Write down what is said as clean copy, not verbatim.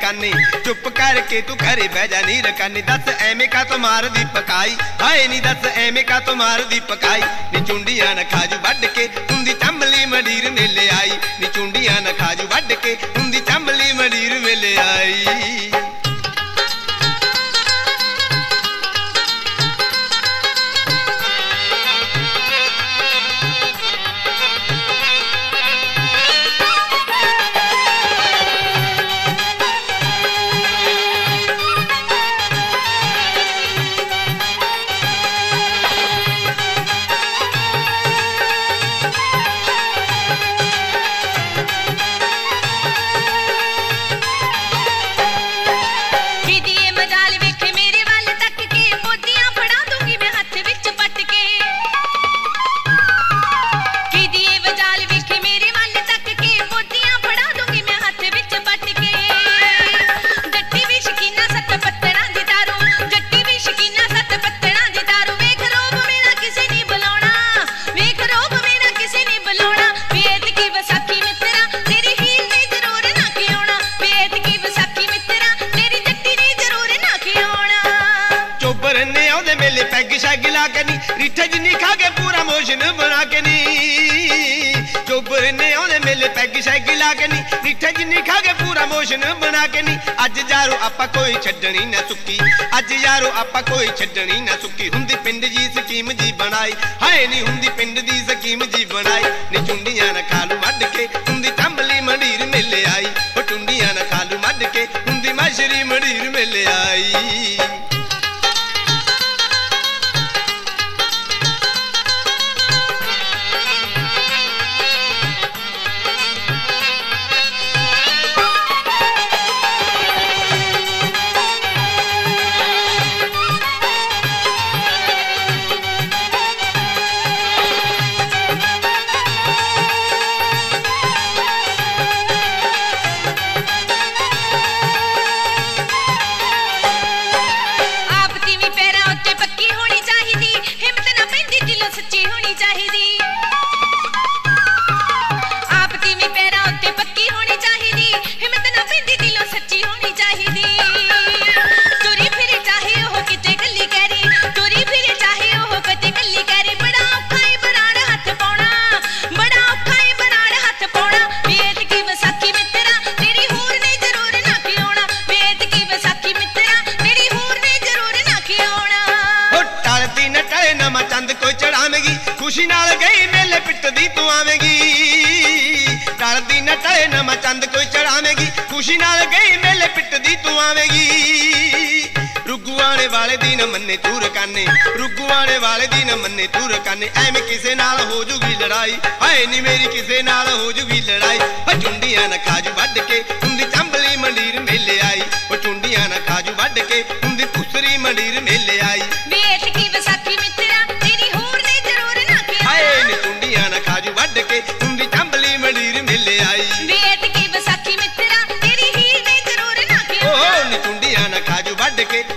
रकाने चुप करके तू घरे बह जा नी रकाने दस एवें का तो मार दी पकाई हाय नी दस एवें का तो मार दी पकाई नी चुंडियां न खाजू वड के उंदी चंबली मंडीर मेले आई नी चुंडियां न खाजू वड के उंदी चंबली मंडीर मेले आई। पैग शैग ला के नी रिठे जिन्नी खा के पूरा मोशन बना के नी चोबर ने आने मेले पैग शैग ला के नी रिठे जिन्नी खा के पूरा मोशन बना के नी अज यारो आपा कोई छड्डनी ना सुक्की अज यारो आपा कोई छड्डनी ना सुक्की हुंदी पिंड जी स्कीम जी बनाई हाय नी हुंदी पिंड दी स्कीम जी बनाई नी चुंडियां न खालू मड के हुंदी चंबली मंडीर मेले आई ओ चुंडियां न खालू मड के हुंदी मशरी मंडीर मेले आई। खुशी नाल गई मेले पिटदी तू आवेगी टलदी न टले नमा चंद कोई चढ़ावेगी खुशी नाल गई मेले पिटदी तू आवेगी रुगू आने वाले दिन मन्ने तू रकाने रुगू आने वाले दिन मन्ने तू रकाने एवें किसे नाल हो जूगी लड़ाई हाय नी मेरी किसे नाल हो जूगी लड़ाई ओ चुंडियां न खाजू वड के उंदी चंबली मंडीर मेले आई ओ चुंडियां न खाजू वड के उंदी पुसरी मंडीर मेले आई बेट की वसाखी मित्रा तेरी होर ने जरूर ना किया हाय नी चुंडियां न खाजू वड के उंदी चंबली मंडीर मेले आई बेट की वसाखी मित्रा तेरी हीर ने जरूर ना किया ओ नी चुंडियां न खाजू वड के